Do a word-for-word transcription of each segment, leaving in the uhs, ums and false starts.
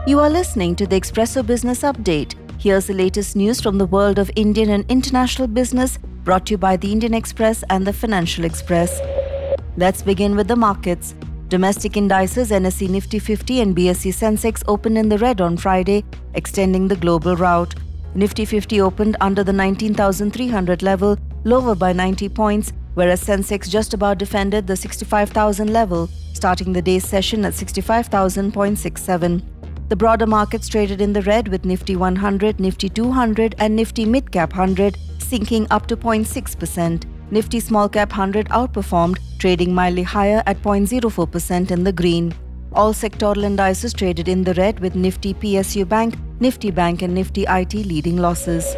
You are listening to the Expresso Business Update. Here's the latest news from the world of Indian and international business, brought to you by the Indian Express and the Financial Express. Let's begin with the markets. Domestic indices N S E Nifty fifty and B S E Sensex opened in the red on Friday, extending the global rout. Nifty fifty opened under the nineteen thousand three hundred level, lower by ninety points, whereas Sensex just about defended the sixty-five thousand level, starting the day's session at sixty-five thousand sixty-seven. The broader markets traded in the red with Nifty one hundred, Nifty two hundred and Nifty Midcap one hundred sinking up to zero point six percent. Nifty Small Cap one hundred outperformed, trading mildly higher at zero point zero four percent in the green. All sectoral indices traded in the red with Nifty P S U Bank, Nifty Bank and Nifty I T leading losses.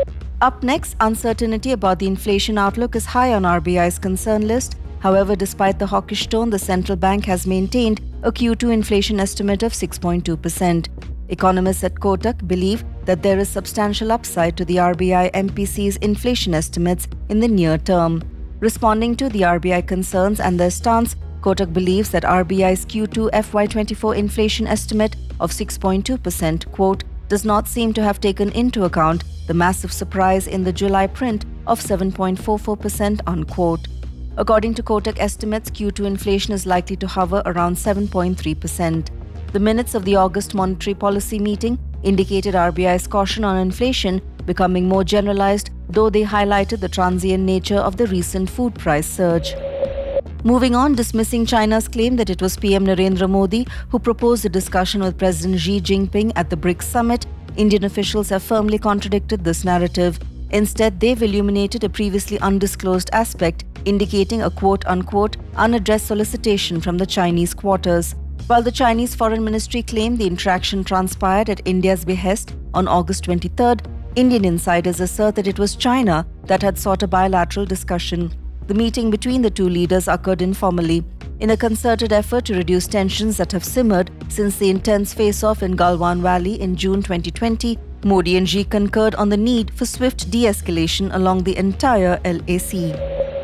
Up next, uncertainty about the inflation outlook is high on R B I's concern list. However, despite the hawkish tone, the central bank has maintained a Q two inflation estimate of six point two percent. Economists at Kotak believe that there is substantial upside to the R B I M P C's inflation estimates in the near term. Responding to the R B I concerns and their stance, Kotak believes that R B I's Q two F Y twenty-four inflation estimate of six point two percent, quote, does not seem to have taken into account the massive surprise in the July print of seven point four four percent, unquote. According to Kotak estimates, Q two inflation is likely to hover around seven point three percent. The minutes of the August monetary policy meeting indicated R B I's caution on inflation becoming more generalized, though they highlighted the transient nature of the recent food price surge. Moving on, dismissing China's claim that it was P M Narendra Modi who proposed a discussion with President Xi Jinping at the BRICS summit, Indian officials have firmly contradicted this narrative. Instead, they've illuminated a previously undisclosed aspect, indicating a quote-unquote unaddressed solicitation from the Chinese quarters. While the Chinese Foreign Ministry claimed the interaction transpired at India's behest on August twenty-third, Indian insiders assert that it was China that had sought a bilateral discussion. The meeting between the two leaders occurred informally, in a concerted effort to reduce tensions that have simmered since the intense face-off in Galwan Valley in June twenty twenty. Modi and Xi concurred on the need for swift de-escalation along the entire L A C.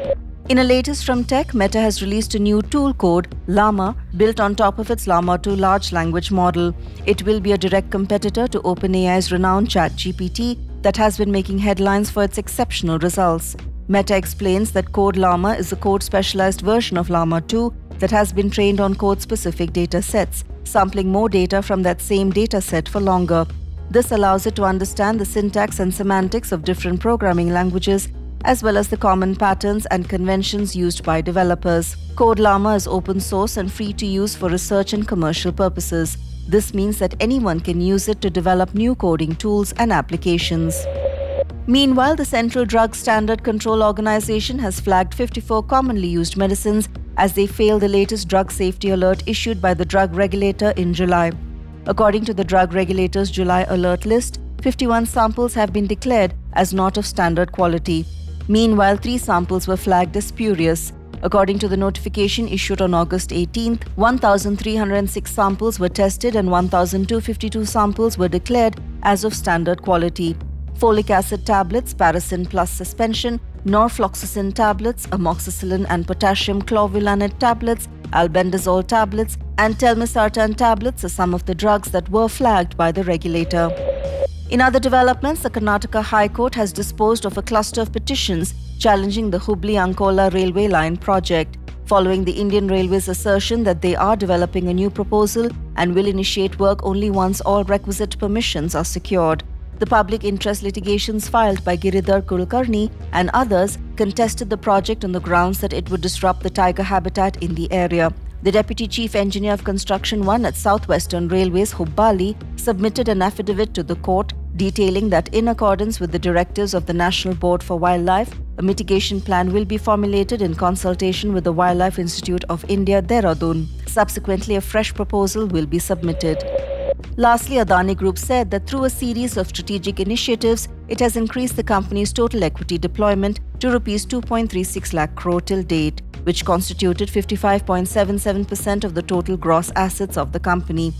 In a latest from tech, Meta has released a new tool called Llama, built on top of its Llama two large language model. It will be a direct competitor to OpenAI's renowned ChatGPT that has been making headlines for its exceptional results. Meta explains that Code Llama is a code-specialized version of Llama two that has been trained on code-specific data sets, sampling more data from that same data set for longer. This allows it to understand the syntax and semantics of different programming languages, as well as the common patterns and conventions used by developers. Code Llama is open source and free to use for research and commercial purposes. This means that anyone can use it to develop new coding tools and applications. Meanwhile, the Central Drug Standard Control Organization has flagged fifty-four commonly used medicines as they fail the latest drug safety alert issued by the drug regulator in July. According to the drug regulator's July alert list, fifty-one samples have been declared as not of standard quality. Meanwhile, three samples were flagged as spurious. According to the notification issued on August eighteenth, one thousand three hundred six samples were tested and one thousand two hundred fifty-two samples were declared as of standard quality. Folic acid tablets, Paracin Plus suspension, norfloxacin tablets, amoxicillin and potassium clavulanic tablets, albendazole tablets, and telmisartan tablets are some of the drugs that were flagged by the regulator. In other developments, the Karnataka High Court has disposed of a cluster of petitions challenging the Hubli-Ankola railway line project, following the Indian Railways' assertion that they are developing a new proposal and will initiate work only once all requisite permissions are secured. The public interest litigations filed by Giridhar Kulkarni and others contested the project on the grounds that it would disrupt the tiger habitat in the area. The Deputy Chief Engineer of Construction one at Southwestern Railways, Hubbali, submitted an affidavit to the court detailing that in accordance with the directives of the National Board for Wildlife, a mitigation plan will be formulated in consultation with the Wildlife Institute of India, Dehradun. Subsequently, a fresh proposal will be submitted. Lastly, Adani Group said that through a series of strategic initiatives, it has increased the company's total equity deployment to rupees two point three six lakh crore till date, which constituted fifty-five point seven seven percent of the total gross assets of the company.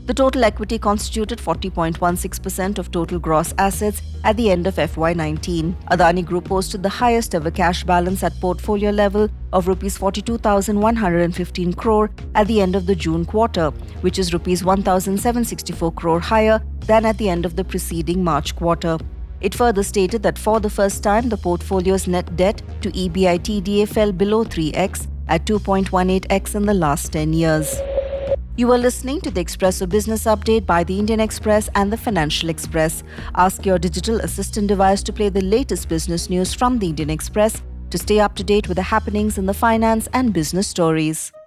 The total equity constituted forty point one six percent of total gross assets at the end of F Y nineteen. Adani Group posted the highest ever cash balance at portfolio level of rupees forty-two thousand one hundred fifteen crore at the end of the June quarter, which is rupees one thousand seven hundred sixty-four crore higher than at the end of the preceding March quarter. It further stated that for the first time, the portfolio's net debt to E B I T D A fell below three x at two point one eight x in the last ten years. You are listening to the Expresso Business Update by the Indian Express and the Financial Express. Ask your digital assistant device to play the latest business news from the Indian Express to stay up to date with the happenings in the finance and business stories.